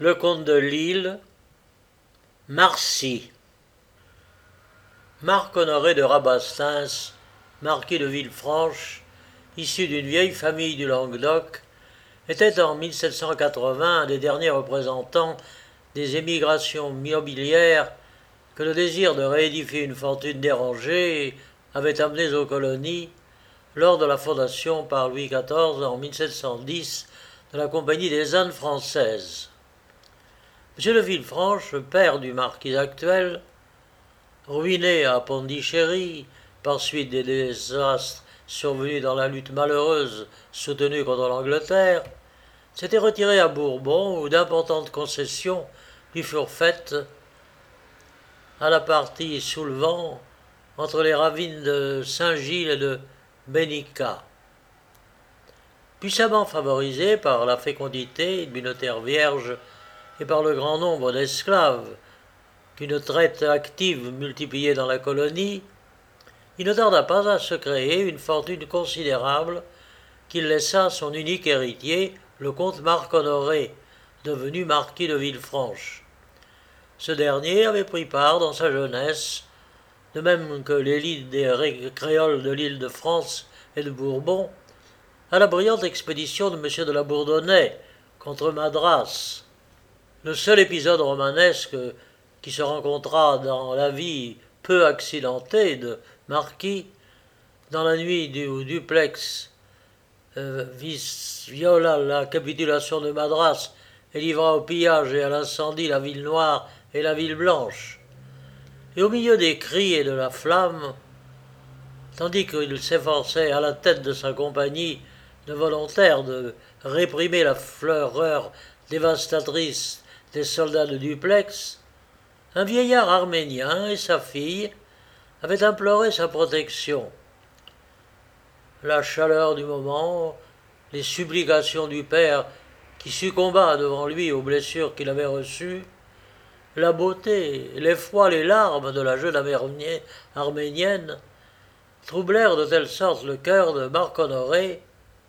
Le comte de Lille, Marcy. Marc-Honoré de Rabastens, marquis de Villefranche, issu d'une vieille famille du Languedoc, était en 1780 un des derniers représentants des émigrations mobilières que le désir de réédifier une fortune dérangée avait amenés aux colonies lors de la fondation par Louis XIV en 1710 de la Compagnie des Indes françaises. M. de Villefranche, père du marquis actuel, ruiné à Pondichéry par suite des désastres survenus dans la lutte malheureuse soutenue contre l'Angleterre, s'était retiré à Bourbon où d'importantes concessions lui furent faites à la partie sous le vent entre les ravines de Saint-Gilles et de Bénica. Puissamment favorisé par la fécondité d'une terre vierge et par le grand nombre d'esclaves qu'une traite active multipliait dans la colonie, il ne tarda pas à se créer une fortune considérable qu'il laissa à son unique héritier, le comte Marc-Honoré, devenu marquis de Villefranche. Ce dernier avait pris part dans sa jeunesse, de même que l'élite des créoles de l'île de France et de Bourbon, à la brillante expédition de M. de la Bourdonnais contre Madras, le seul épisode romanesque qui se rencontra dans la vie peu accidentée de Marquis, dans la nuit où Duplex viola la capitulation de Madras et livra au pillage et à l'incendie la ville noire et la ville blanche. Et au milieu des cris et de la flamme, tandis qu'il s'efforçait à la tête de sa compagnie de volontaires de réprimer la fureur dévastatrice des soldats de Duplex, un vieillard arménien et sa fille avaient imploré sa protection. La chaleur du moment, les supplications du père qui succomba devant lui aux blessures qu'il avait reçues, la beauté, l'effroi, les larmes de la jeune arménienne troublèrent de telle sorte le cœur de Marc-Honoré.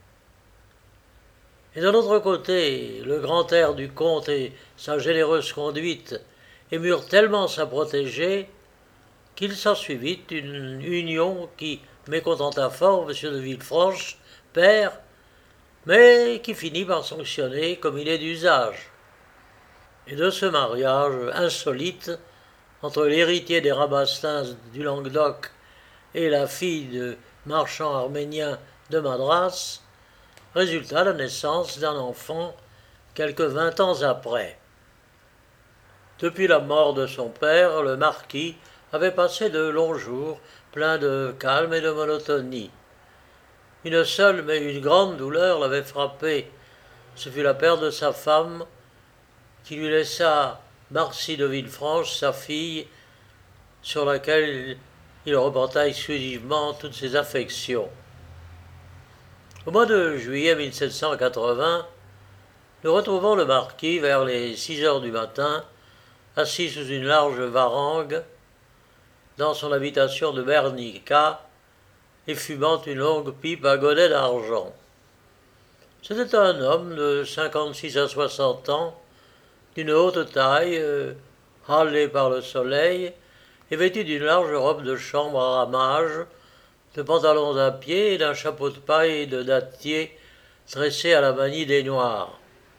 Et de l'autre côté, le grand air du comte et sa généreuse conduite émurent tellement sa protégée qu'il s'ensuivit une union qui mécontenta fort M. de Villefranche, père, mais qui finit par sanctionner comme il est d'usage. Et de ce mariage insolite entre l'héritier des Rabastens du Languedoc et la fille de marchand arménien de Madras, résulta la naissance d'un enfant quelques 20 ans après. Depuis la mort de son père, le marquis avait passé de longs jours pleins de calme et de monotonie. Une seule mais une grande douleur l'avait frappé. Ce fut la perte de sa femme, qui lui laissa Marcy de Villefranche, sa fille, sur laquelle il reporta exclusivement toutes ses affections. Au mois de juillet 1780, nous retrouvons le marquis vers les 6 heures du matin, assis sous une large varangue, dans son habitation de Bernica, et fumant une longue pipe à godet d'argent. C'était un homme de 56 à 60 ans, d'une haute taille, hâlé par le soleil, et vêtu d'une large robe de chambre à ramages, de pantalons à pied et d'un chapeau de paille de dattier tressé à la manie des Noirs.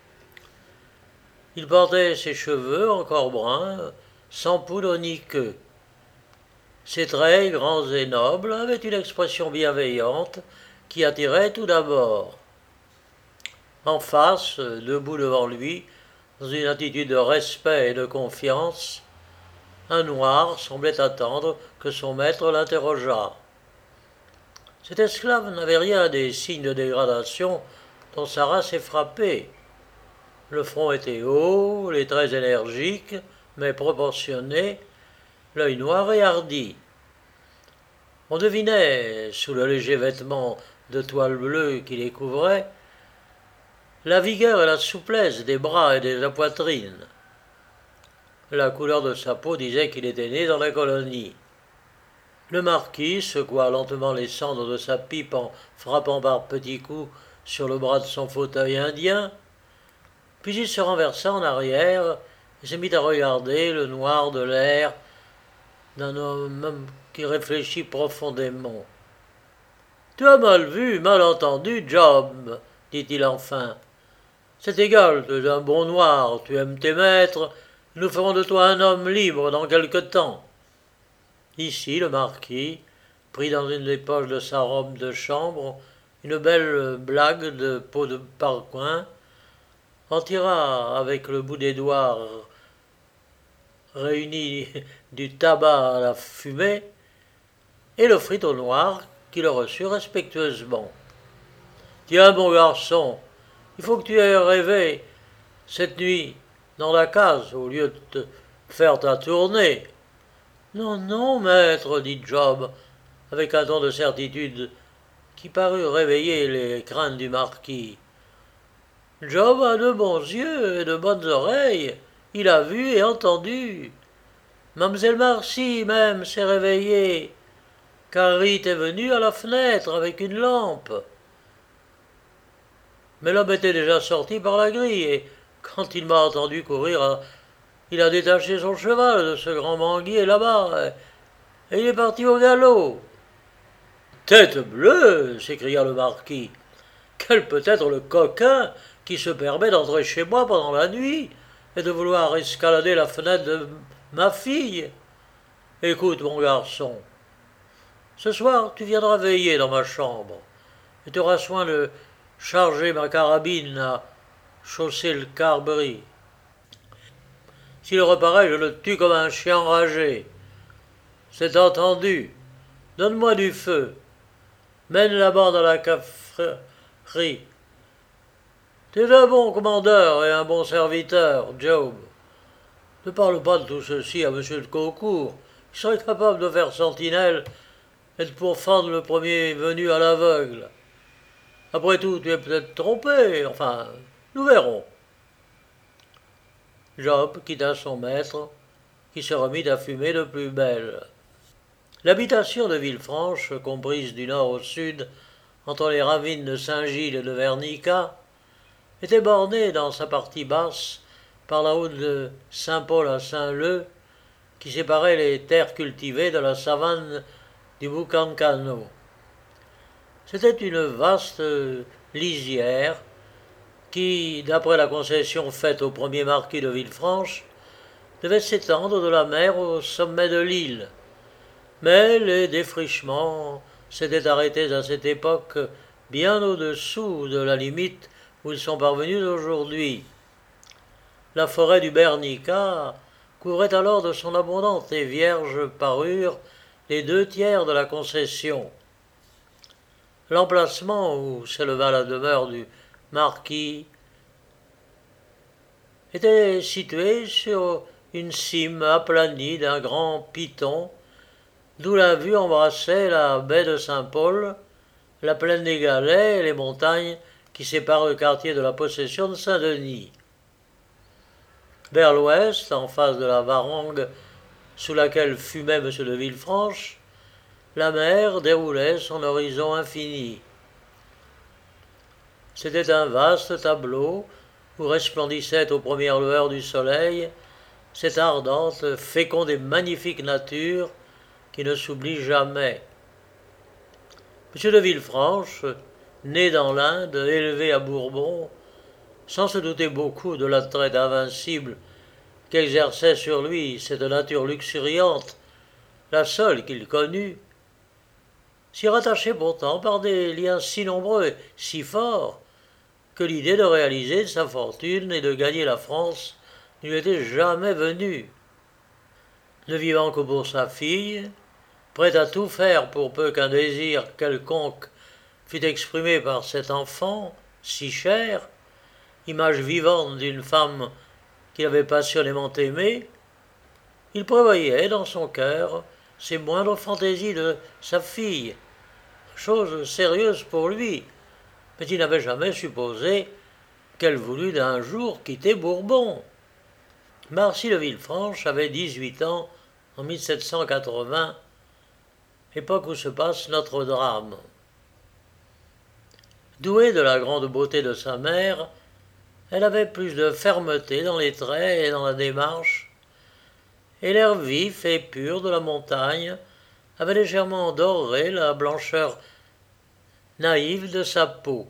Il portait ses cheveux, encore bruns, sans poudre ni queue. Ses traits, grands et nobles, avaient une expression bienveillante qui attirait tout d'abord. En face, debout devant lui, dans une attitude de respect et de confiance, un noir semblait attendre que son maître l'interrogeât. Cet esclave n'avait rien des signes de dégradation dont sa race est frappée. Le front était haut, les traits énergiques, mais proportionnés, l'œil noir et hardi. On devinait, sous le léger vêtement de toile bleue qui les couvrait, la vigueur et la souplesse des bras et de la poitrine. La couleur de sa peau disait qu'il était né dans la colonie. Le marquis secoua lentement les cendres de sa pipe en frappant par petits coups sur le bras de son fauteuil indien, Puis il se renversa en arrière et se mit à regarder le noir de l'air d'un homme qui réfléchit profondément. Tu as mal vu, mal entendu, Job, dit-il enfin. C'est égal, tu es un bon noir, tu aimes tes maîtres, nous ferons de toi un homme libre dans quelque temps. Ici, le marquis prit dans une des poches de sa robe de chambre une belle blague de peau de parcoin, en tira avec le bout des doigts réunis du tabac à la fumée, et l'offrit au noir, qui le reçut respectueusement. Tiens, mon garçon, il faut que tu aies rêvé cette nuit dans la case au lieu de te faire ta tournée. Non, non, maître, dit Job, avec un ton de certitude qui parut réveiller les craintes du marquis. Job a de bons yeux et de bonnes oreilles, il a vu et entendu. Mamselle Marcy même s'est réveillée, car Rite est venue à la fenêtre avec une lampe. Mais l'homme était déjà sorti par la grille, et quand il m'a entendu courir, il a détaché son cheval de ce grand manguier là-bas, et il est parti au galop. Tête bleue, s'écria le marquis. Quel peut être le coquin qui se permet d'entrer chez moi pendant la nuit et de vouloir escalader la fenêtre de ma fille? Écoute, mon garçon, ce soir tu viendras veiller dans ma chambre, et tu auras soin de charger ma carabine à chausser le carbris. S'il reparaît, je le tue comme un chien enragé. C'est entendu. Donne-moi du feu. Mène la bande à la cafferie. Tu es un bon commandeur et un bon serviteur, Job. Ne parle pas de tout ceci à M. de Concourt. Il serait capable de faire sentinelle et de pourfendre le premier venu à l'aveugle. Après tout, tu es peut-être trompé. Enfin, nous verrons. Job quitta son maître, qui se remit à fumer de plus belle. L'habitation de Villefranche, comprise du nord au sud, entre les ravines de Saint-Gilles et de Vernica, était bornée dans sa partie basse par la route de Saint-Paul à Saint-Leu, qui séparait les terres cultivées de la savane du Boucancano. C'était une vaste lisière qui, d'après la concession faite au premier marquis de Villefranche, devait s'étendre de la mer au sommet de l'île. Mais les défrichements s'étaient arrêtés à cette époque bien au-dessous de la limite où ils sont parvenus aujourd'hui. La forêt du Bernica couvrait alors de son abondante et vierge parure les 2/3 de la concession. L'emplacement où s'éleva la demeure du marquis était situé sur une cime aplanie d'un grand piton, d'où la vue embrassait la baie de Saint-Paul, la plaine des Galets et les montagnes qui séparent le quartier de la possession de Saint-Denis. Vers l'ouest, en face de la varangue sous laquelle fumait M. de Villefranche, la mer déroulait son horizon infini. C'était un vaste tableau où resplendissait aux premières lueurs du soleil cette ardente, féconde et magnifique nature qui ne s'oublie jamais. M. de Villefranche, né dans l'Inde, élevé à Bourbon, sans se douter beaucoup de l'attrait invincible qu'exerçait sur lui cette nature luxuriante, la seule qu'il connût, s'y rattachait pourtant par des liens si nombreux et si forts que l'idée de réaliser sa fortune et de gagner la France ne lui était jamais venue. Ne vivant que pour sa fille, prêt à tout faire pour peu qu'un désir quelconque fût exprimé par cet enfant, si cher, image vivante d'une femme qu'il avait passionnément aimée, il prévoyait dans son cœur ses moindres fantaisies de sa fille, chose sérieuse pour lui, mais il n'avait jamais supposé qu'elle voulût d'un jour quitter Bourbon. Marcy de Villefranche avait 18 ans en 1780, époque où se passe notre drame. Douée de la grande beauté de sa mère, Elle avait plus de fermeté dans les traits et dans la démarche, et l'air vif et pur de la montagne avait légèrement doré la blancheur naïve de sa peau.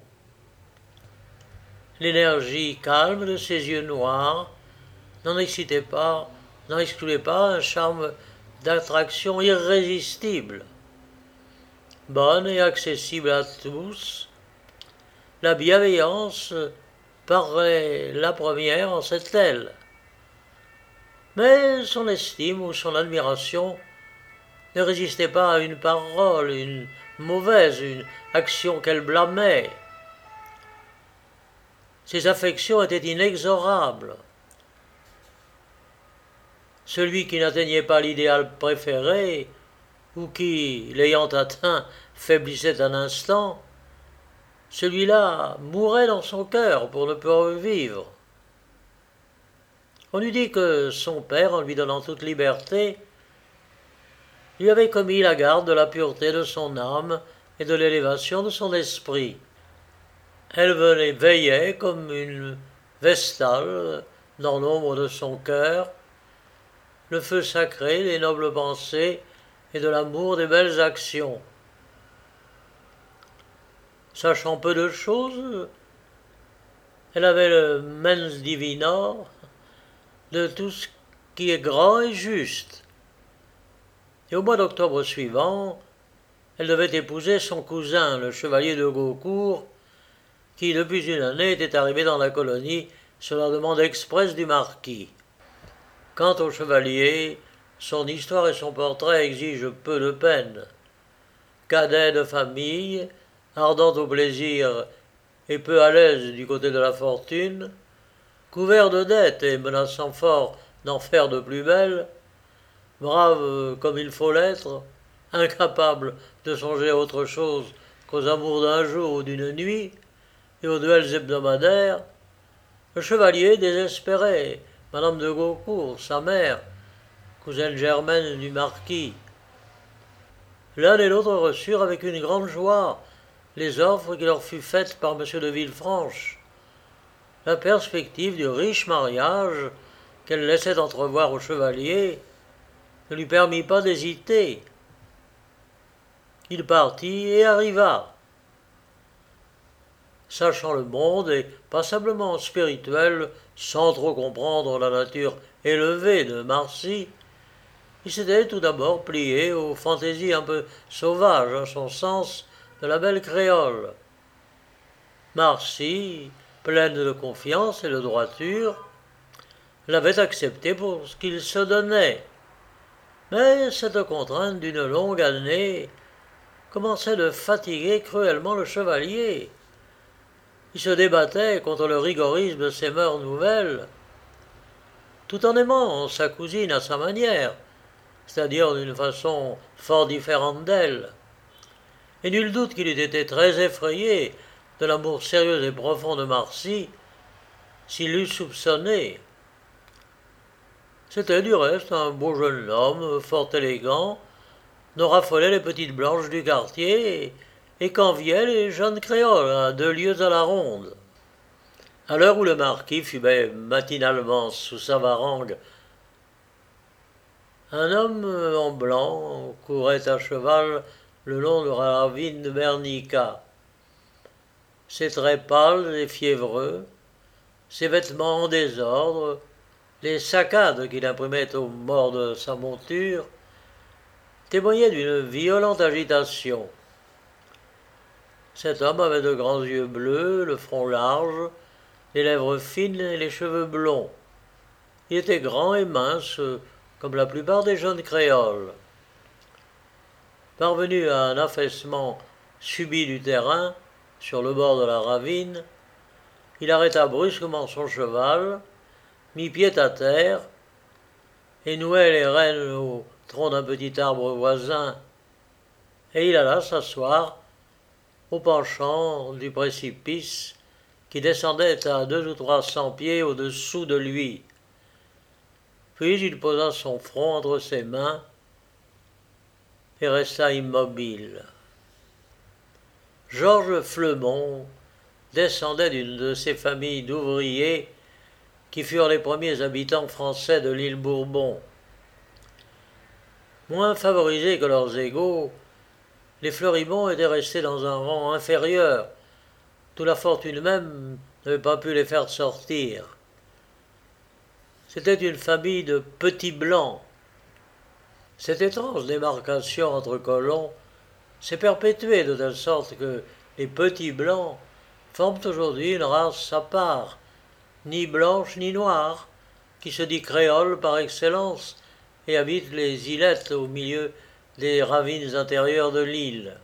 L'énergie calme de ses yeux noirs n'en excluait pas un charme d'attraction irrésistible. Bonne et accessible à tous, la bienveillance paraît la première en cette aile. Mais son estime ou son admiration ne résistait pas à une parole, une mauvaise, une action qu'elle blâmait. Ses affections étaient inexorables. Celui qui n'atteignait pas l'idéal préféré, ou qui, l'ayant atteint, faiblissait un instant, celui-là mourait dans son cœur pour ne pas revivre. On eût dit que son père, en lui donnant toute liberté, lui avait commis la garde de la pureté de son âme et de l'élévation de son esprit. Elle veillait comme une vestale dans l'ombre de son cœur, le feu sacré des nobles pensées et de l'amour des belles actions. Sachant peu de choses, elle avait le mens divina de tout ce qui est grand et juste. Et au mois d'octobre suivant, elle devait épouser son cousin, le chevalier de Gaucourt, qui depuis une année était arrivé dans la colonie sur la demande expresse du marquis. Quant au chevalier, son histoire et son portrait exigent peu de peine. Cadet de famille, ardent au plaisir et peu à l'aise du côté de la fortune, couvert de dettes et menaçant fort d'en faire de plus belles, brave comme il faut l'être, incapable de songer à autre chose qu'aux amours d'un jour ou d'une nuit et aux duels hebdomadaires, le chevalier désespérait Madame de Gaucourt, sa mère, cousine germaine du marquis. L'un et l'autre reçurent avec une grande joie les offres qui leur furent faites par M. de Villefranche. La perspective du riche mariage qu'elle laissait entrevoir au chevalier ne lui permit pas d'hésiter. Il partit et arriva. Sachant le monde et passablement spirituel, sans trop comprendre la nature élevée de Marcy, il s'était tout d'abord plié aux fantaisies un peu sauvages, à son sens, de la belle créole. Marcy, pleine de confiance et de droiture, l'avait accepté pour ce qu'il se donnait. Mais cette contrainte d'une longue année commençait de fatiguer cruellement le chevalier. Il se débattait contre le rigorisme de ses mœurs nouvelles, tout en aimant sa cousine à sa manière, c'est-à-dire d'une façon fort différente d'elle. Et nul doute qu'il eût été très effrayé de l'amour sérieux et profond de Marcy s'il l'eût soupçonné. C'était du reste un beau jeune homme, fort élégant, dont raffolaient les petites blanches du quartier et qu'enviaient les jeunes créoles à 2 lieues à la ronde. À l'heure où le marquis fumait matinalement sous sa varangue, un homme en blanc courait à cheval le long de la ravine de Bernica. Ses traits pâles et fiévreux, ses vêtements en désordre, les saccades qu'il imprimait au mors de sa monture, témoignaient d'une violente agitation. Cet homme avait de grands yeux bleus, le front large, les lèvres fines et les cheveux blonds. Il était grand et mince, comme la plupart des jeunes créoles. Parvenu à un affaissement subit du terrain, sur le bord de la ravine, il arrêta brusquement son cheval, mit pied à terre, et nouait les rênes au tronc d'un petit arbre voisin, et il alla s'asseoir au penchant du précipice qui descendait à 200 ou 300 pieds au-dessous de lui. Puis il posa son front entre ses mains et resta immobile. Georges Flemont descendait d'une de ces familles d'ouvriers qui furent les premiers habitants français de l'île Bourbon. Moins favorisés que leurs égaux, les Fleurimont étaient restés dans un rang inférieur, d'où la fortune même n'avait pas pu les faire sortir. C'était une famille de petits blancs. Cette étrange démarcation entre colons s'est perpétuée de telle sorte que les petits blancs forment aujourd'hui une race à part, ni blanche ni noire, qui se dit créole par excellence et habite les îlettes au milieu des ravines intérieures de l'île.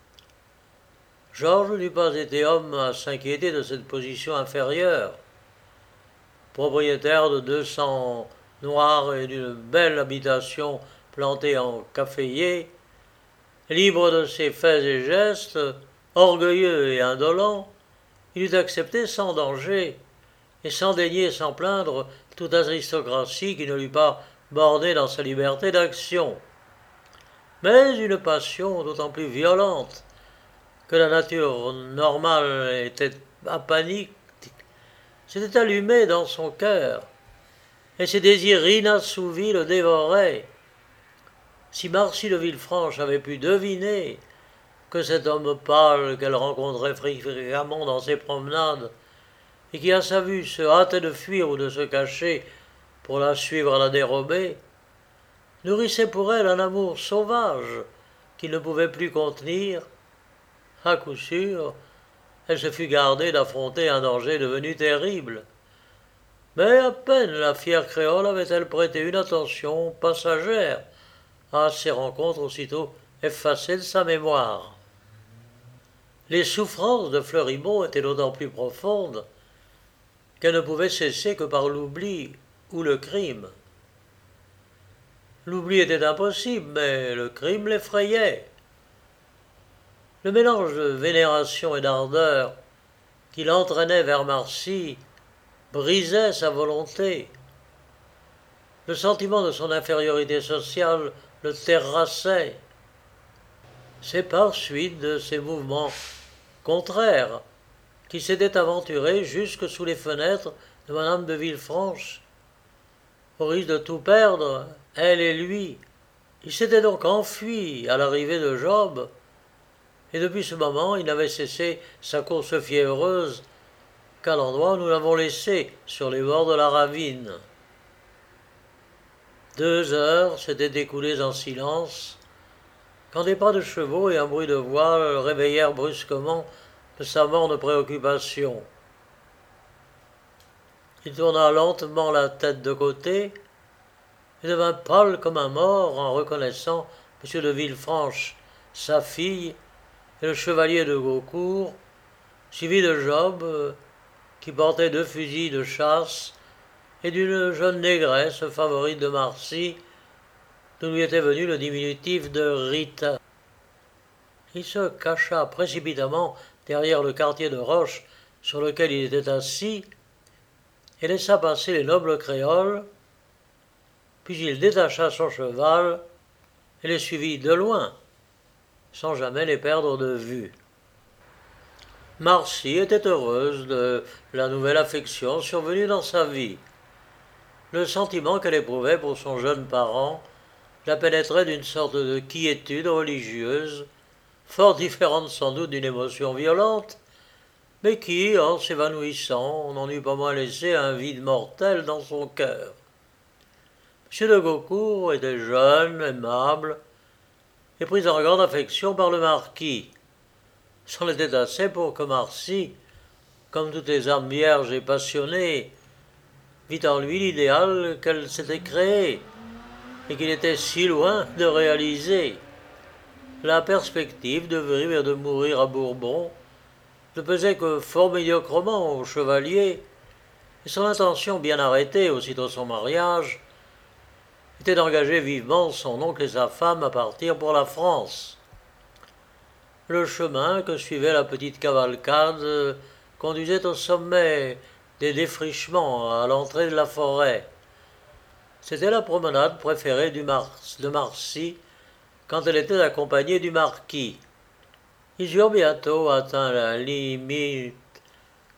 Georges n'eût pas été homme à s'inquiéter de cette position inférieure. Propriétaire de 200 noirs et d'une belle habitation plantée en caféier, libre de ses faits et gestes, orgueilleux et indolent, il eût accepté sans danger et sans daigner s'en plaindre toute aristocratie qui ne l'eût pas borné dans sa liberté d'action. Mais une passion d'autant plus violente que la nature normale était apanique s'était allumée dans son cœur, et ses désirs inassouvis le dévoraient. Si Marcy de Villefranche avait pu deviner que cet homme pâle qu'elle rencontrait fréquemment dans ses promenades, et qui à sa vue se hâtait de fuir ou de se cacher pour la suivre à la dérobée, nourrissait pour elle un amour sauvage qu'il ne pouvait plus contenir, à coup sûr, elle se fut gardée d'affronter un danger devenu terrible. Mais à peine la fière créole avait-elle prêté une attention passagère à ces rencontres aussitôt effacées de sa mémoire. Les souffrances de Fleurimont étaient d'autant plus profondes qu'elles ne pouvaient cesser que par l'oubli ou le crime. L'oubli était impossible, mais le crime l'effrayait. Le mélange de vénération et d'ardeur qui l'entraînait vers Marcy brisait sa volonté. Le sentiment de son infériorité sociale le terrassait. C'est par suite de ces mouvements contraires qu'il s'était aventuré jusque sous les fenêtres de madame de Villefranche. Au risque de tout perdre, elle et lui, il s'était donc enfui à l'arrivée de Job, et depuis ce moment il n'avait cessé sa course fiévreuse qu'à l'endroit où nous l'avons laissé, sur les bords de la ravine. 2 heures s'étaient écoulées en silence, quand des pas de chevaux et un bruit de voix le réveillèrent brusquement de sa morne préoccupation. Il tourna lentement la tête de côté et devint pâle comme un mort en reconnaissant M. de Villefranche, sa fille, et le chevalier de Gaucourt, suivi de Job, qui portait 2 fusils de chasse, et d'une jeune négresse favorite de Marcy, d'où lui était venu le diminutif de Rita. Il se cacha précipitamment derrière le quartier de roche sur lequel il était assis, et laissa passer les nobles créoles, puis il détacha son cheval et les suivit de loin, sans jamais les perdre de vue. Marcy était heureuse de la nouvelle affection survenue dans sa vie. Le sentiment qu'elle éprouvait pour son jeune parent la pénétrait d'une sorte de quiétude religieuse, fort différente sans doute d'une émotion violente, mais qui, en s'évanouissant, n'en eût pas moins laissé un vide mortel dans son cœur. M. de Gaucourt était jeune, aimable, et pris en grande affection par le marquis. C'en était assez pour que Marcy, comme toutes les âmes vierges et passionnées, vit en lui l'idéal qu'elle s'était créé et qu'il était si loin de réaliser. La perspective de vivre et de mourir à Bourbon ne pesait que fort médiocrement au chevalier, et son intention bien arrêtée aussitôt son mariage était d'engager vivement son oncle et sa femme à partir pour la France. Le chemin que suivait la petite cavalcade conduisait au sommet des défrichements à l'entrée de la forêt. C'était la promenade préférée de Marcy quand elle était accompagnée du marquis. Ils eurent bientôt atteint la limite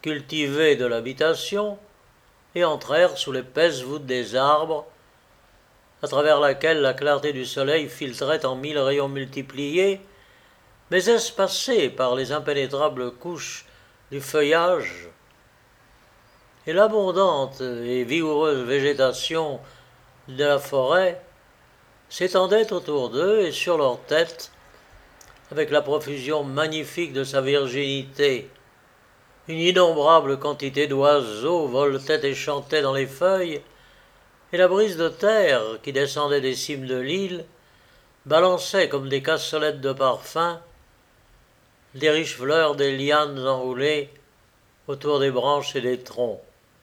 cultivée de l'habitation, et entrèrent sous l'épaisse voûte des arbres, à travers laquelle la clarté du soleil filtrait en 1000 rayons multipliés, mais espacés par les impénétrables couches du feuillage, et l'abondante et vigoureuse végétation de la forêt s'étendait autour d'eux et sur leurs têtes, avec la profusion magnifique de sa virginité. Une innombrable quantité d'oiseaux voletaient et chantaient dans les feuilles, et la brise de terre qui descendait des cimes de l'île balançait comme des cassolettes de parfum les riches fleurs des lianes enroulées autour des branches et des troncs.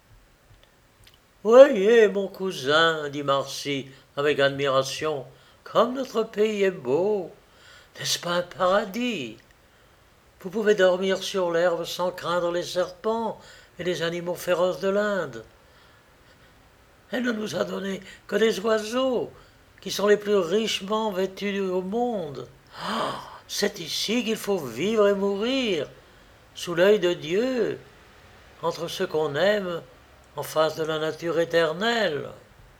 « Voyez, mon cousin, dit Marcy avec admiration, comme notre pays est beau. N'est-ce pas un paradis? Vous pouvez dormir sur l'herbe sans craindre les serpents et les animaux féroces de l'Inde. Elle ne nous a donné que des oiseaux, qui sont les plus richement vêtus au monde. Ah, c'est ici qu'il faut vivre et mourir, sous l'œil de Dieu, entre ceux qu'on aime, en face de la nature éternelle. »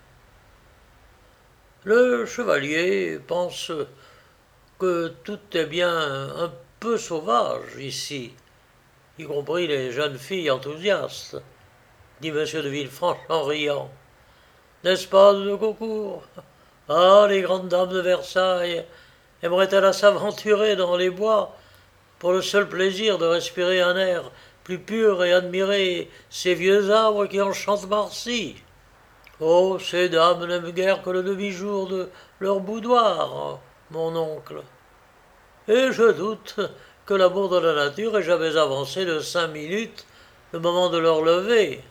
Le chevalier pense que tout est bien un peu sauvage ici, y compris les jeunes filles enthousiastes, dit M. de Villefranche en riant. N'est-ce pas, de Gaucourt? Ah, les grandes dames de Versailles aimeraient-elles à s'aventurer dans les bois pour le seul plaisir de respirer un air plus pur et admirer ces vieux arbres qui enchantent Marcy? Oh, ces dames n'aiment guère que le demi-jour de leur boudoir, mon oncle. Et je doute que l'amour de la nature ait jamais avancé de 5 minutes le moment de leur lever.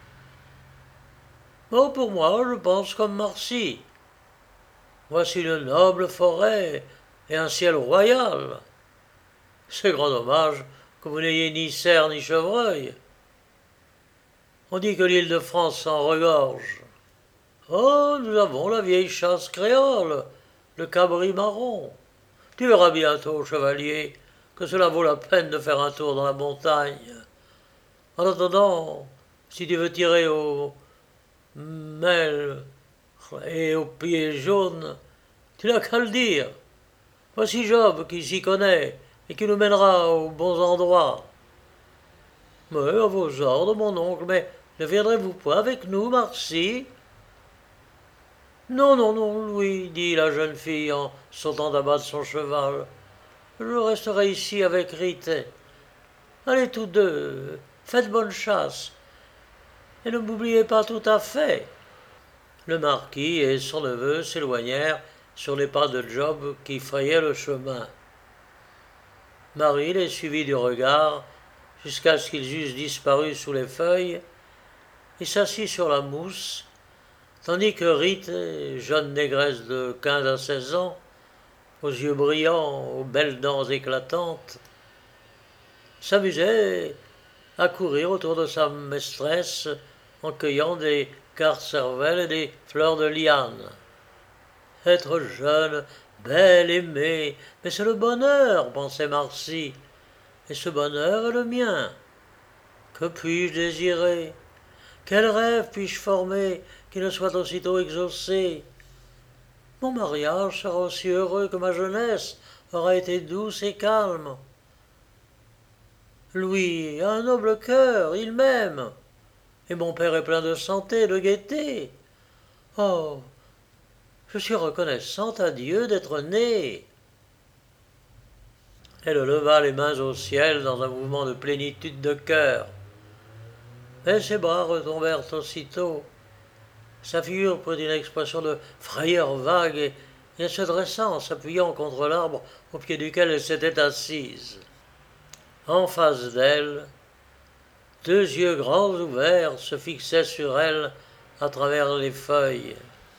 Oh, pour moi, je pense comme Marcy. Voici une noble forêt et un ciel royal. C'est grand dommage que vous n'ayez ni cerf ni chevreuil. On dit que l'île de France s'en regorge. Oh, nous avons la vieille chasse créole, le cabri marron. Tu verras bientôt, chevalier, que cela vaut la peine de faire un tour dans la montagne. En attendant, si tu veux tirer au mêle et aux pieds jaunes, tu n'as qu'à le dire. Voici Job qui s'y connaît et qui nous mènera aux bons endroits. Mais à vos ordres, mon oncle, mais ne viendrez-vous pas avec nous, Marcy? Non, non, non, Louis, dit la jeune fille en sautant d'abattre son cheval. Je resterai ici avec Rite. Allez tous deux, faites bonne chasse, et ne m'oubliez pas tout à fait. Le marquis et son neveu s'éloignèrent sur les pas de Job qui frayait le chemin. Marie les suivit du regard jusqu'à ce qu'ils eussent disparu sous les feuilles et s'assit sur la mousse, tandis que Rite, jeune négresse de 15 à 16 ans, aux yeux brillants, aux belles dents éclatantes, s'amusait à courir autour de sa maîtresse en cueillant des carcervelles et des fleurs de liane. Être jeune, belle, aimée, mais c'est le bonheur, pensait Marcy, et ce bonheur est le mien. Que puis-je désirer? Quel rêve puis-je former qui ne soit aussitôt exaucé? Mon mariage sera aussi heureux que ma jeunesse aura été douce et calme. Louis a un noble cœur, il m'aime, et mon père est plein de santé, de gaieté. Oh, je suis reconnaissante à Dieu d'être née. Elle leva les mains au ciel dans un mouvement de plénitude de cœur. Mais ses bras retombèrent aussitôt. Sa figure prit une expression de frayeur vague et elle se dressa en s'appuyant contre l'arbre au pied duquel elle s'était assise. En face d'elle, deux yeux grands ouverts se fixaient sur elle à travers les feuilles.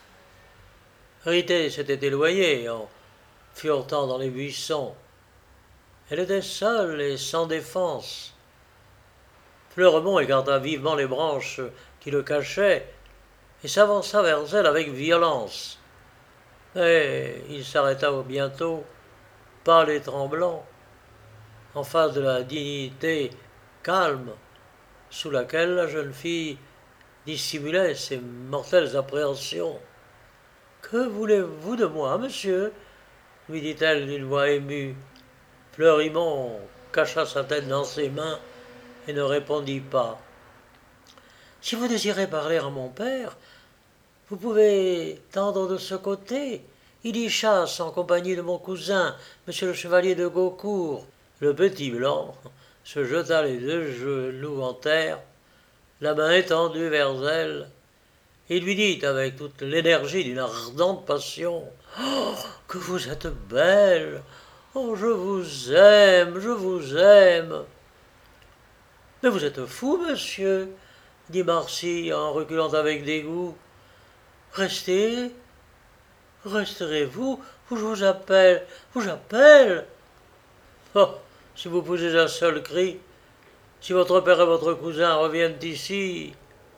Rité s'était éloignée en furetant dans les buissons. Elle était seule et sans défense. Fleuremont écarta vivement les branches qui le cachaient et s'avança vers elle avec violence. Mais il s'arrêta bientôt, pâle et tremblant, en face de la dignité calme sous laquelle la jeune fille dissimulait ses mortelles appréhensions. Que voulez-vous de moi, monsieur lui dit-elle d'une voix émue. Fleurimond cacha sa tête dans ses mains et ne répondit pas. Si vous désirez parler à mon père, vous pouvez tendre de ce côté. Il y chasse en compagnie de mon cousin, monsieur le chevalier de Gaucourt. Le petit blanc se jeta les deux genoux en terre, la main étendue vers elle, et lui dit avec toute l'énergie d'une ardente passion « Oh, que vous êtes belle! Oh, je vous aime, je vous aime !» « Mais vous êtes fou, monsieur !» dit Marcy en reculant avec dégoût. « Resterez-vous, ou je vous appelle, Oh, si vous poussez un seul cri, si votre père et votre cousin reviennent ici,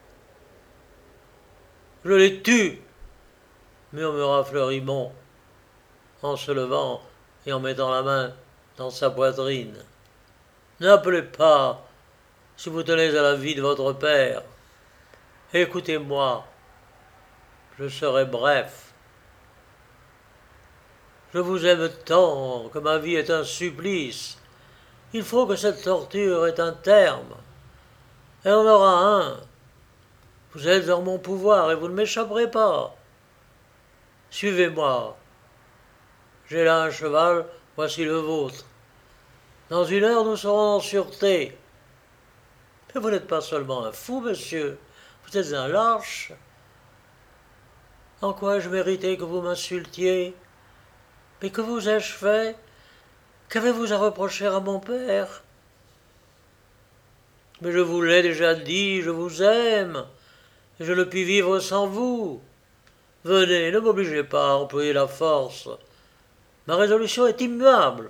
je les tue, murmura Fleurimond, en se levant et en mettant la main dans sa poitrine. N'appelez pas, si vous tenez à la vie de votre père. Écoutez-moi, je serai bref. Je vous aime tant que ma vie est un supplice. Il faut que cette torture ait un terme. Elle en aura un. Vous êtes dans mon pouvoir et vous ne m'échapperez pas. Suivez-moi. J'ai là un cheval, voici le vôtre. Dans une heure, nous serons en sûreté. Mais vous n'êtes pas seulement un fou, monsieur, vous êtes un lâche. En quoi ai-je mérité que vous m'insultiez? Mais que vous ai-je fait? Qu'avez-vous à reprocher à mon père? Mais je vous l'ai déjà dit, je vous aime, et je ne puis vivre sans vous. Venez, ne m'obligez pas à employer la force. Ma résolution est immuable.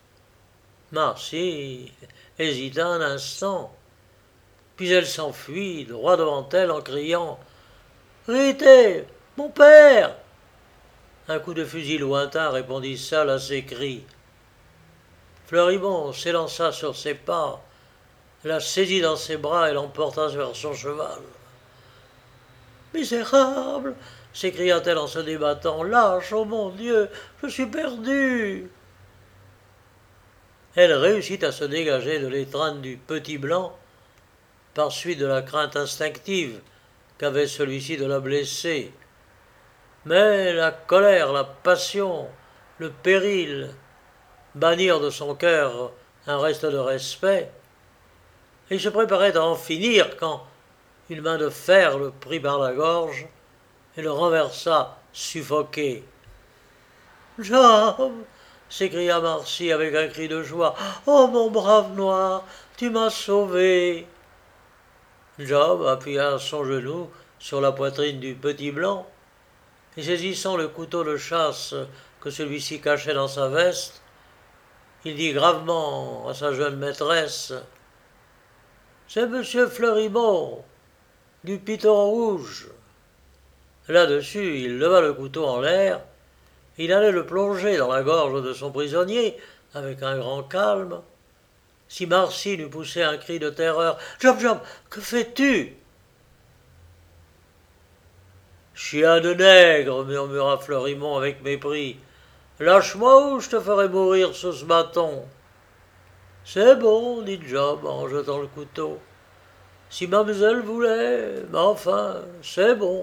Marcy hésita un instant, puis elle s'enfuit droit devant elle en criant « Vérité, mon père !» Un coup de fusil lointain répondit seul à ses cris. Fleurimond s'élança sur ses pas, la saisit dans ses bras et l'emporta vers son cheval. « Misérable !» s'écria-t-elle en se débattant. « Lâche, oh mon Dieu, je suis perdue !» Elle réussit à se dégager de l'étreinte du petit blanc, par suite de la crainte instinctive qu'avait celui-ci de la blesser. Mais la colère, la passion, le péril bannirent de son cœur un reste de respect, et il se préparait à en finir quand une main de fer le prit par la gorge et le renversa suffoqué. « Job !» s'écria Marcy avec un cri de joie. « Oh, mon brave noir, tu m'as sauvé !» Job appuya son genou sur la poitrine du petit blanc et saisissant le couteau de chasse que celui-ci cachait dans sa veste, il dit gravement à sa jeune maîtresse « C'est monsieur Fleurimond, du Piton Rouge. » Là-dessus, il leva le couteau en l'air, il allait le plonger dans la gorge de son prisonnier avec un grand calme. Si Marcy n'eût poussé un cri de terreur « Job, Job, que fais-tu » ? « Chien de nègre » murmura Fleurimond avec mépris. « Lâche-moi ou je te ferai mourir sous ce bâton. »« C'est bon, dit Job en jetant le couteau. Si mademoiselle voulait, mais enfin, c'est bon. »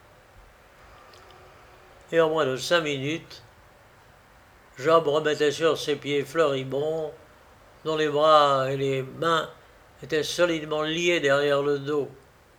Et en moins de 5 minutes, Job remettait sur ses pieds Fleurimond, dont les bras et les mains étaient solidement liés derrière le dos.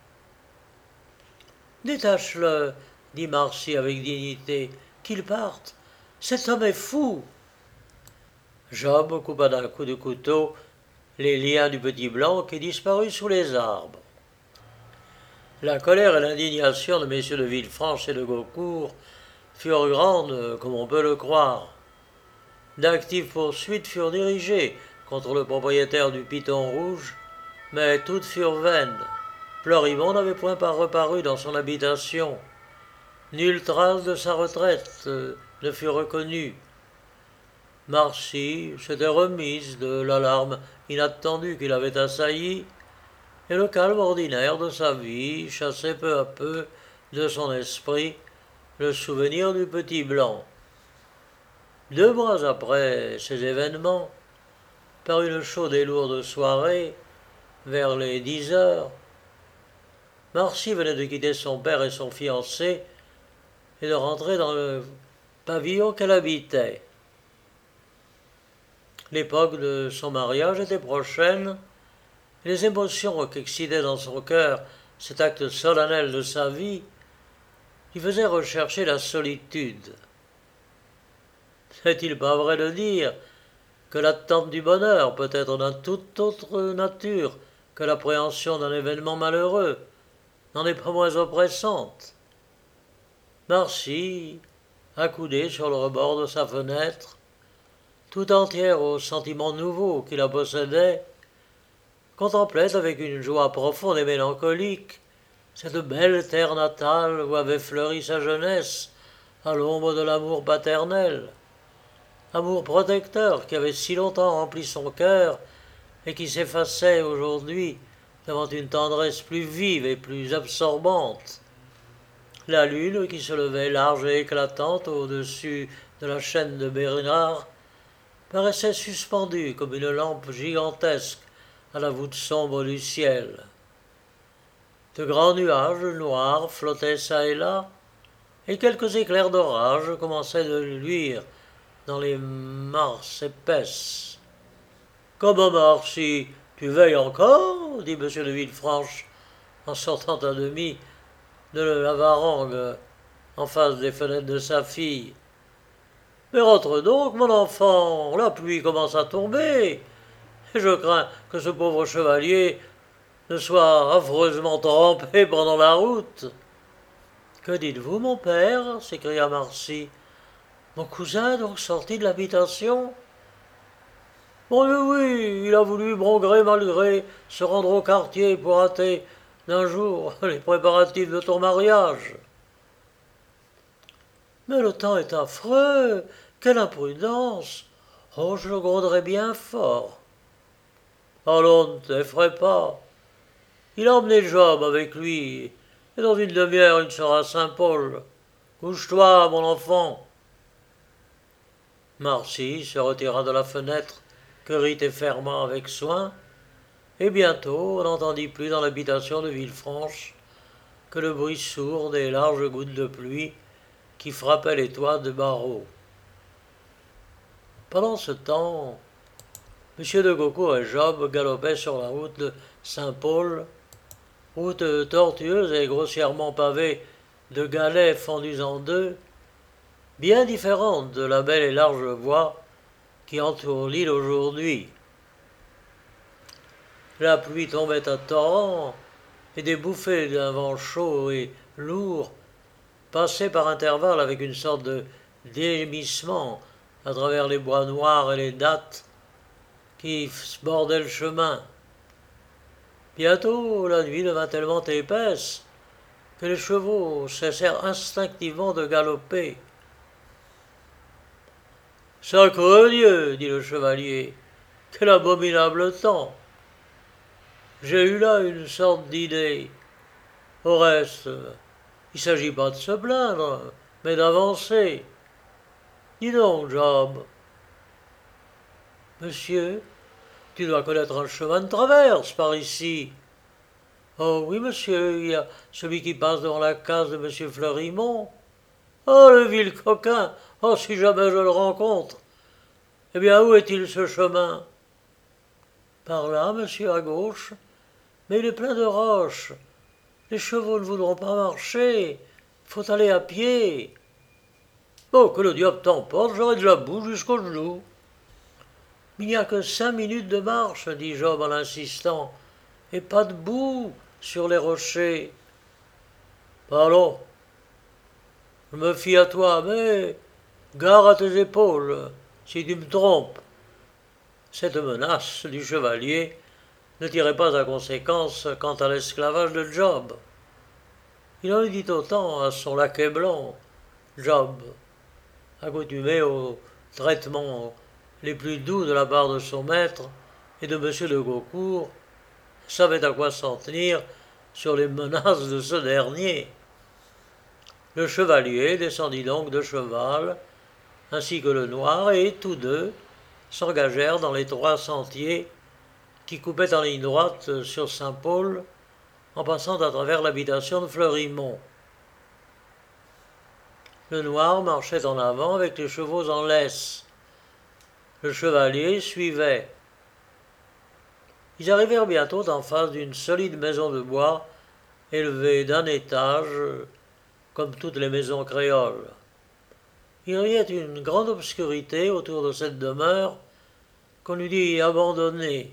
« Détache-le, dit Marcy avec dignité, qu'il parte. Cet homme est fou. » Job coupa d'un coup de couteau les liens du petit blanc qui disparut sous les arbres. La colère et l'indignation de messieurs de Villefranche et de Gaucourt furent grandes, comme on peut le croire. D'actives poursuites furent dirigées contre le propriétaire du Piton Rouge, mais toutes furent vaines. Fleurimond n'avait point reparu dans son habitation. Nulle trace de sa retraite ne fut reconnue. Marcy s'était remise de l'alarme inattendue qui l'avait assailli, et le calme ordinaire de sa vie chassait peu à peu de son esprit le souvenir du petit blanc. 2 mois après ces événements, par une chaude et lourde soirée, vers les 10 heures, Marcy venait de quitter son père et son fiancé et de rentrer dans le pavillon qu'elle habitait. L'époque de son mariage était prochaine, et les émotions qu'excitait dans son cœur cet acte solennel de sa vie lui faisaient rechercher la solitude. N'est-il pas vrai de dire que l'attente du bonheur peut être d'une toute autre nature que l'appréhension d'un événement malheureux n'en est pas moins oppressante? Marcy, accoudée sur le rebord de sa fenêtre, tout entière aux sentiments nouveaux qui la possédaient, contemplait avec une joie profonde et mélancolique cette belle terre natale où avait fleuri sa jeunesse à l'ombre de l'amour paternel, amour protecteur qui avait si longtemps rempli son cœur et qui s'effaçait aujourd'hui devant une tendresse plus vive et plus absorbante. La lune qui se levait large et éclatante au-dessus de la chaîne de Bernard paraissait suspendue comme une lampe gigantesque à la voûte sombre du ciel. De grands nuages noirs flottaient çà et là, et quelques éclairs d'orage commençaient de luire dans les marses épaisses. « Comment, Marcy, tu veilles encore » dit M. de Villefranche, en sortant à demi de la varangue en face des fenêtres de sa fille. « Mais rentre donc, mon enfant, la pluie commence à tomber, et je crains que ce pauvre chevalier ne soit affreusement trempé pendant la route. »« Que dites-vous, mon père » s'écria Marcy. « Mon cousin donc sorti de l'habitation ?»« Mon Dieu, oui, il a voulu, bon gré mal gré, se rendre au quartier pour hâter d'un jour les préparatifs de ton mariage. »« Mais le temps est affreux, quelle imprudence! Oh, je le gronderais bien fort. »« Allons, ne t'effraie pas. Il a emmené Job avec lui, et dans une demi-heure il sera à Saint-Paul. Couche-toi, mon enfant. » Marcy se retira de la fenêtre que Ritt ferma avec soin, et bientôt on n'entendit plus dans l'habitation de Villefranche que le bruit sourd des larges gouttes de pluie qui frappaient les toits de barreaux. Pendant ce temps, M. de Gaucourt et Job galopaient sur la route de Saint-Paul, route tortueuse et grossièrement pavée de galets fendus en deux, bien différente de la belle et large voie qui entoure l'île aujourd'hui. La pluie tombait à torrents, et des bouffées d'un vent chaud et lourd passaient par intervalles avec une sorte de démissement à travers les bois noirs et les dattes qui bordaient le chemin. Bientôt, la nuit devint tellement épaisse que les chevaux cessèrent instinctivement de galoper. « Sacre Dieu » dit le chevalier, « quel abominable temps ! J'ai eu là une sorte d'idée. Au reste, il ne s'agit pas de se plaindre, mais d'avancer. Dis donc, Job. »« Monsieur, tu dois connaître un chemin de traverse par ici. »« Oh oui, monsieur, il y a celui qui passe devant la case de monsieur Fleurimont. »« Oh, le vil coquin. Oh, si jamais je le rencontre. Eh bien, où est-il ce chemin ? » ?»« Par là, monsieur, à gauche. Mais il est plein de roches. Les chevaux ne voudront pas marcher. Il faut aller à pied. »« Oh, que le diable t'emporte, j'aurai de la boue jusqu'aux genoux. »« Il n'y a que 5 minutes de marche, dit Job en insistant, et pas de boue sur les rochers. »« Allons, je me fie à toi, mais gare à tes épaules, si tu me trompes. » Cette menace du chevalier ne tirait pas à conséquence quant à l'esclavage de Job. Il en eût dit autant à son laquais blanc, Job, accoutumé aux traitements les plus doux de la part de son maître et de M. de Gaucourt, savait à quoi s'en tenir sur les menaces de ce dernier. Le chevalier descendit donc de cheval, ainsi que le noir, et tous deux s'engagèrent dans les 3 sentiers qui coupaient en ligne droite sur Saint-Paul, en passant à travers l'habitation de Fleurimont. Le noir marchait en avant avec les chevaux en laisse. Le chevalier suivait. Ils arrivèrent bientôt en face d'une solide maison de bois élevée d'un étage, comme toutes les maisons créoles. Il y avait une grande obscurité autour de cette demeure qu'on eût dit abandonnée.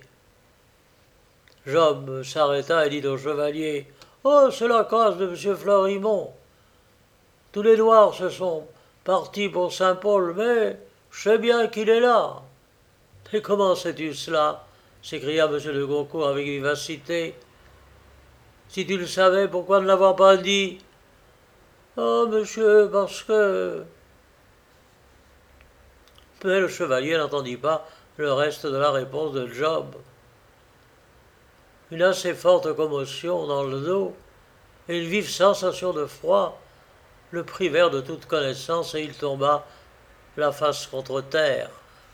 Job s'arrêta et dit au chevalier « Oh, c'est la case de M. Florimond. Tous les noirs se sont partis pour Saint-Paul, mais je sais bien qu'il est là. » « Et comment sais-tu cela » s'écria M. de Goncourt avec vivacité. « Si tu le savais, pourquoi ne l'avoir pas dit ?»« Oh, monsieur, parce que... » Mais le chevalier n'entendit pas le reste de la réponse de Job. Une assez forte commotion dans le dos et une vive sensation de froid le privèrent de toute connaissance et il tomba la face contre terre.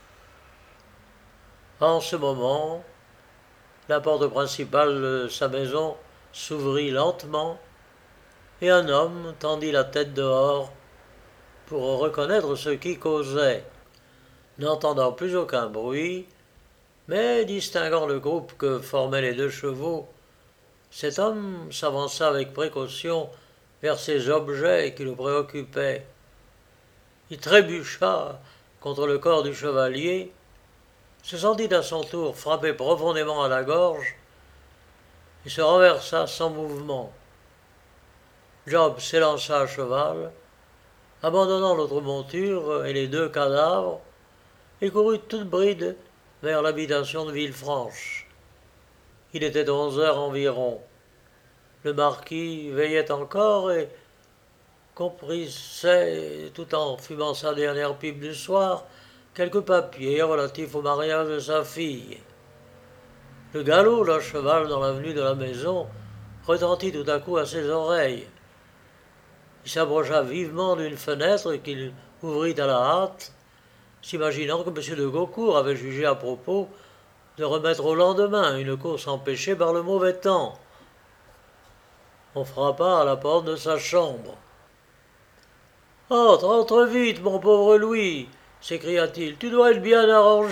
En ce moment, la porte principale de sa maison s'ouvrit lentement et un homme tendit la tête dehors pour reconnaître ceux qui causaient. N'entendant plus aucun bruit, mais distinguant le groupe que formaient les 2 chevaux, cet homme s'avança avec précaution vers ces objets qui le préoccupaient. Il trébucha contre le corps du chevalier, se sentit à son tour frappé profondément à la gorge et se renversa sans mouvement. Job s'élança à cheval, abandonnant l'autre monture et les 2 cadavres, et courut toute bride vers l'habitation de Villefranche. Il était 11 heures environ. Le marquis veillait encore et comprissait, tout en fumant sa dernière pipe du soir, quelques papiers relatifs au mariage de sa fille. Le galop d'un cheval dans l'avenue de la maison retentit tout à coup à ses oreilles. Il s'approcha vivement d'une fenêtre qu'il ouvrit à la hâte, s'imaginant que M. de Goncourt avait jugé à propos de remettre au lendemain une course empêchée par le mauvais temps. On frappa à la porte de sa chambre. « Entre, entre vite, mon pauvre Louis !» s'écria-t-il. « Tu dois être bien arrangé !»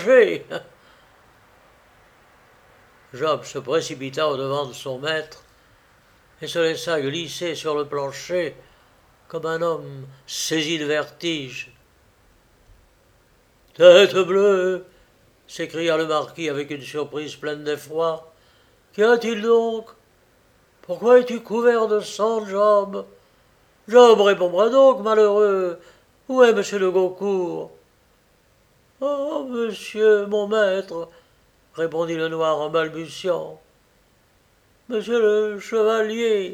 Job se précipita au-devant de son maître et se laissa glisser sur le plancher comme un homme saisi de vertige. « Tête bleue !» s'écria le marquis avec une surprise pleine d'effroi. « Qu'y a-t-il donc ? Pourquoi es-tu couvert de sang, Job ? Job, réponds-moi donc, malheureux. Où est M. de Goncourt ? » « Oh, monsieur, mon maître, » répondit le noir en balbutiant. « Monsieur le chevalier. »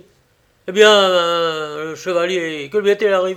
« Eh bien, le chevalier, que lui est-il arrivé ? » ?»«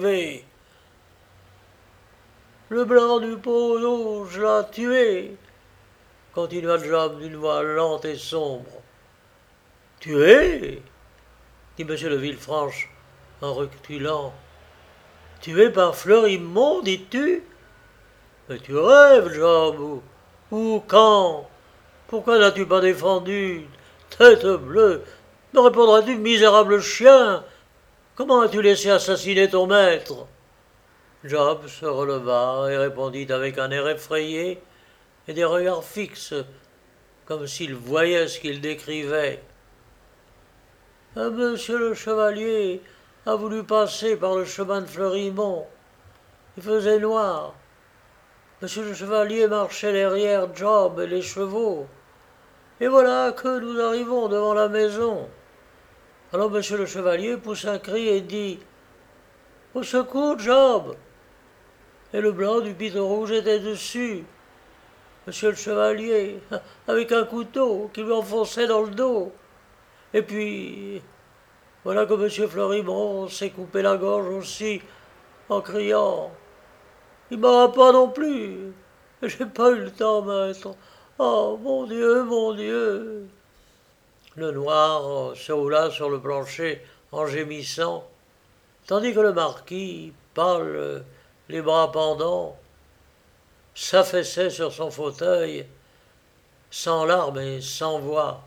Le blanc du pot je l'a tué, » continua Job d'une voix lente et sombre. « Tué ?» dit M. de Villefranche en reculant. « Tué par Florimond, dis-tu ? Mais tu rêves, Job. Où, quand ? Pourquoi n'as-tu pas défendu ? Tête bleue, me répondras-tu, misérable chien ? Comment as-tu laissé assassiner ton maître ? » Job se releva et répondit avec un air effrayé et des regards fixes, comme s'il voyait ce qu'il décrivait. « Monsieur le chevalier a voulu passer par le chemin de Fleurimont. Il faisait noir. Monsieur le chevalier marchait derrière Job et les chevaux. Et voilà que nous arrivons devant la maison. Alors monsieur le chevalier pousse un cri et dit « Au secours, Job !» Et le blanc du piton rouge était dessus. Monsieur le chevalier, avec un couteau qui lui enfonçait dans le dos. Et puis, voilà que monsieur Florimond s'est coupé la gorge aussi en criant « Il m'aura pas non plus. J'ai pas eu le temps, maître. Oh, mon Dieu, mon Dieu !» Le noir se roula sur le plancher en gémissant, tandis que le marquis, pâle, les bras pendants, s'affaissait sur son fauteuil, sans larmes et sans voix.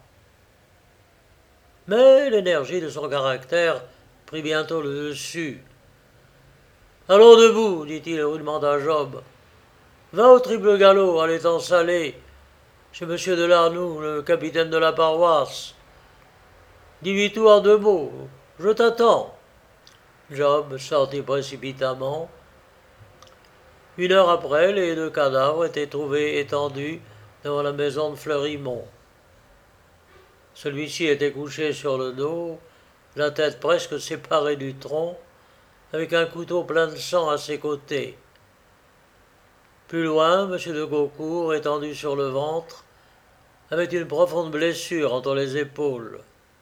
Mais l'énergie de son caractère prit bientôt le dessus. Allons debout, dit-il rudement à Job. Va au triple galop à l'étang salé, chez M. de Larnoux, le capitaine de la paroisse. Dis-lui tout en 2 mots. Je t'attends. Job sortit précipitamment. 1 heure après, les 2 cadavres étaient trouvés étendus devant la maison de Fleurimont. Celui-ci était couché sur le dos, la tête presque séparée du tronc, avec un couteau plein de sang à ses côtés. Plus loin, M. de Gaucourt, étendu sur le ventre, avait une profonde blessure entre les épaules.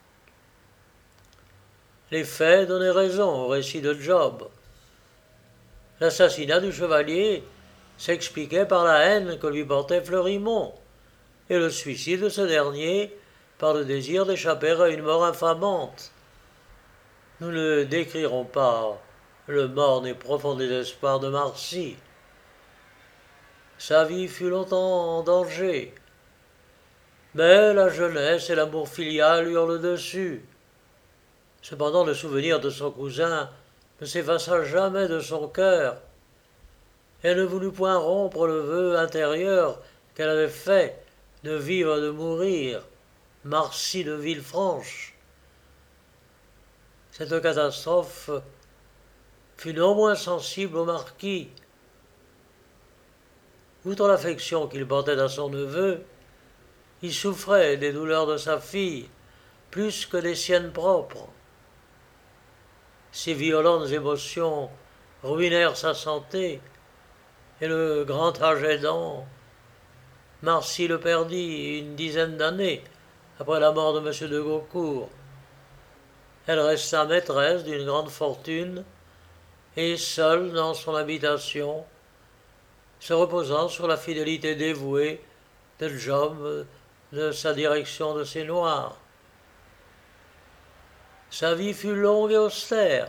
Les faits donnaient raison au récit de Job. L'assassinat du chevalier s'expliquait par la haine que lui portait Fleurimont, et le suicide de ce dernier par le désir d'échapper à une mort infamante. Nous ne décrirons pas le morne et profond désespoir de Marcy. Sa vie fut longtemps en danger, mais la jeunesse et l'amour filial eurent le dessus. Cependant, le souvenir de son cousin ne s'effaça jamais de son cœur. Elle ne voulut point rompre le vœu intérieur qu'elle avait fait de vivre et de mourir, Marcy de Villefranche. Cette catastrophe fut non moins sensible au marquis. Outre l'affection qu'il portait à son neveu, il souffrait des douleurs de sa fille, plus que des siennes propres. Ces violentes émotions ruinèrent sa santé, et le grand âge aidant, Marcy le perdit 10 d'années après la mort de M. de Gaucourt. Elle resta maîtresse d'une grande fortune et seule dans son habitation, se reposant sur la fidélité dévouée de Job, de sa direction de ses noirs. Sa vie fut longue et austère.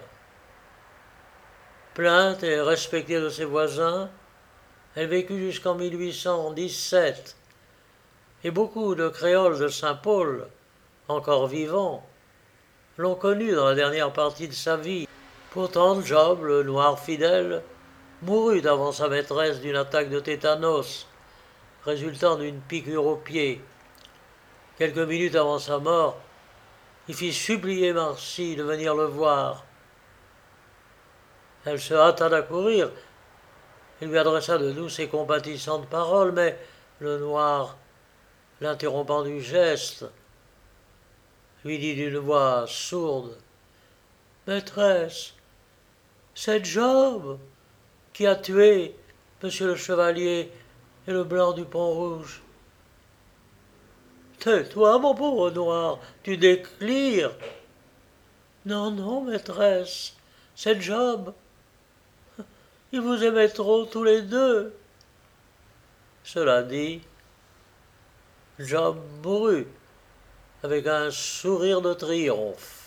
Plainte et respectée de ses voisins, elle vécut jusqu'en 1817, et beaucoup de créoles de Saint-Paul, encore vivants, l'ont connue dans la dernière partie de sa vie. Pourtant, Job, le noir fidèle, mourut avant sa maîtresse d'une attaque de tétanos, résultant d'une piqûre au pied. Quelques minutes avant sa mort, il fit supplier Marcy de venir le voir. Elle se hâta d'accourir et lui adressa de douces et compatissantes paroles, mais le noir, l'interrompant du geste, lui dit d'une voix sourde: « Maîtresse, c'est Job qui a tué monsieur le chevalier et le blanc du Pont-Rouge. » « Tais-toi, mon pauvre noir, tu déclires. »« Non, non, maîtresse, c'est Job. Ils vous aimaient trop tous les 2. » Cela dit, Job mourut avec un sourire de triomphe.